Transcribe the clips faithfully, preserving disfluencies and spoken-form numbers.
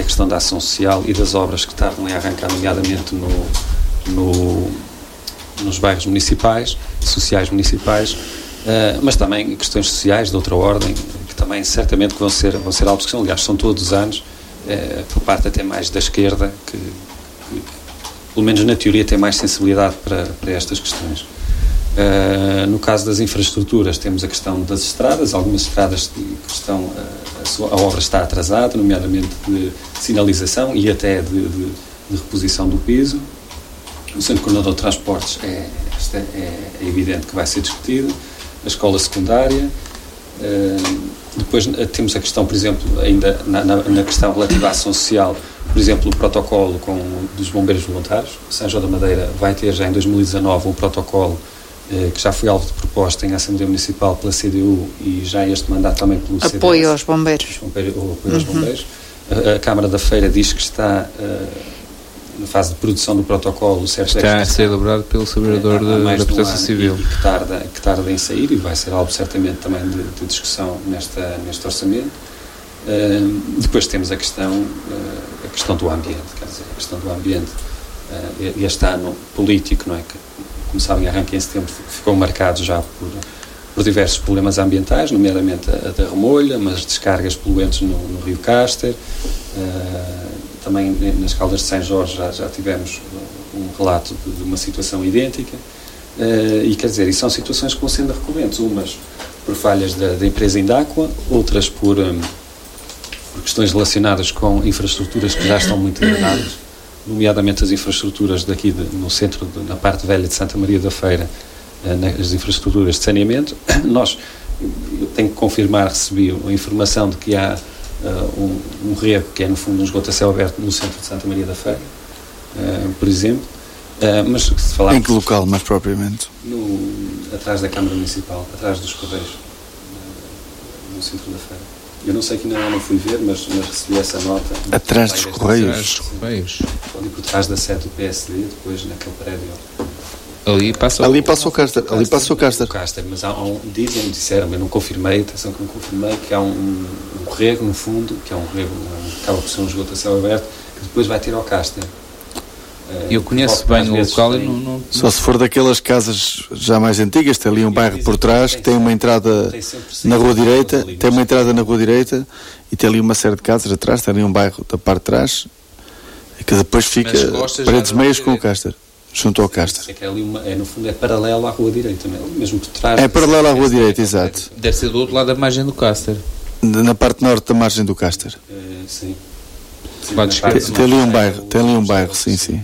questão da ação social e das obras que estavam a arrancar, nomeadamente no, no, nos bairros municipais, sociais municipais, uh, mas também questões sociais de outra ordem, que também certamente vão ser, vão ser algo que são, aliás, são todos os anos, uh, por parte até mais da esquerda, que, que pelo menos na teoria tem mais sensibilidade para, para estas questões. Uh, no caso das infraestruturas, temos a questão das estradas, algumas estradas que estão, uh, a, sua, a obra está atrasada, nomeadamente de sinalização e até de, de, de reposição do piso. O Centro Coordenador de Transportes é, é, é evidente que vai ser discutido, a escola secundária. Uh, depois uh, temos a questão, por exemplo, ainda na, na, na questão relativa à ação social, por exemplo, o protocolo com, dos bombeiros voluntários. São João da Madeira vai ter já em dois mil e dezanove um protocolo que já foi alvo de proposta em Assembleia Municipal pela C D U e já este mandato também pelo C D S. Apoio aos bombeiros. Apoio, apoio uhum. aos bombeiros. A, a Câmara da Feira diz que está uh, na fase de produção do protocolo. Está a ser elaborado pelo Subdiretor é, da Proteção Civil. E que tarda, que tarda em sair e vai ser alvo certamente também de, de discussão nesta, neste orçamento. Uh, depois temos a questão, uh, a questão do ambiente, quer dizer, a questão do ambiente. Uh, este ano político, não é? Que, como sabem, arranque em setembro, ficou marcado já por, por diversos problemas ambientais, nomeadamente a, a da Remolha, mas descargas poluentes no, no Rio Caster. Uh, também nas Caldas de São Jorge já, já tivemos um relato de, de uma situação idêntica. Uh, e quer dizer, e são situações que vão sendo recorrentes, umas por falhas da, da empresa Indáqua, outras por, um, por questões relacionadas com infraestruturas que já estão muito degradadas, nomeadamente as infraestruturas daqui de, no centro, de, na parte velha de Santa Maria da Feira, uh, as infraestruturas de saneamento. Nós, eu tenho que confirmar, recebi a informação de que há uh, um, um rego, que é no fundo um esgoto a céu aberto no centro de Santa Maria da Feira, uh, por exemplo. Uh, mas se falarmos, em que local, mais propriamente? No, atrás da Câmara Municipal, atrás dos Correios, uh, no centro da Feira. Eu não sei que ainda não fui ver, mas, mas recebi essa nota. Atrás dos Correios? Atrás dos Correios. Ali por trás da sede do P S D, depois naquele prédio. Ali passa ali passa o Caster. Ali passa o Caster. Caster, mas há um, dizem, disseram, eu não confirmei, atenção que não confirmei, que há um, um rego no fundo, que é um rego, um, acaba por ser um esgoto a céu aberto, que depois vai ter ao Caster. Eu conheço bem o local e não, não... Só se for daquelas casas já mais antigas, tem ali um bairro por trás que tem uma entrada na rua direita, tem uma entrada na rua direita e tem ali uma série de casas atrás, tem ali um bairro da parte de trás que depois fica paredes meias com o Caster, junto ao Caster. É que é ali uma, é, no fundo é paralelo à rua direita, não é? Mesmo por trás. É paralelo à rua direita, exato. Deve ser do outro lado da margem do Caster. Na parte norte da margem do Caster. É, sim. sim tem, tem ali um bairro, tem ali um bairro, sim, sim.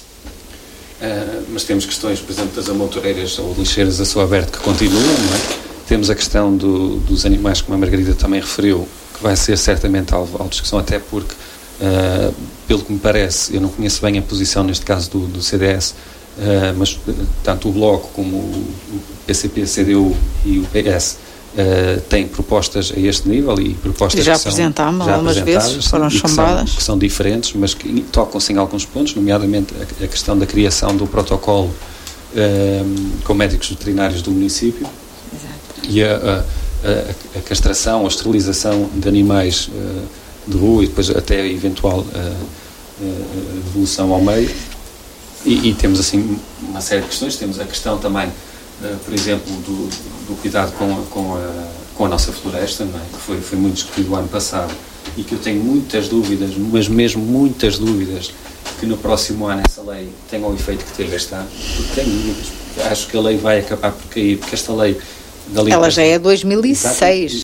Uh, mas temos questões, por exemplo, das amontoeiras ou lixeiras a céu aberto que continuam, não é? Temos a questão do, dos animais, como a Margarida também referiu, que vai ser certamente alvo de discussão, até porque, uh, pelo que me parece, eu não conheço bem a posição, neste caso, do, do C D S, uh, mas tanto o Bloco como o, o P C P, C D U e o P S Uh, tem propostas a este nível e propostas já que são apresentámos já algumas vezes, foram chumbadas, que são, que são diferentes, mas que tocam-se em alguns pontos, nomeadamente a, a questão da criação do protocolo uh, com médicos veterinários do município. Exato. E a, a, a, a castração, a esterilização de animais uh, de rua e depois até a eventual uh, uh, devolução ao meio. E, e temos assim uma série de questões. Temos a questão também, Uh, por exemplo, do, do cuidado com, com, a, com a nossa floresta, não é? Que foi, foi muito discutido o ano passado e que eu tenho muitas dúvidas, mas mesmo muitas dúvidas, que no próximo ano essa lei tenha o efeito que teve este ano, porque tenho dúvidas, porque acho que a lei vai acabar por cair, porque esta lei... Ela já é dois mil e seis.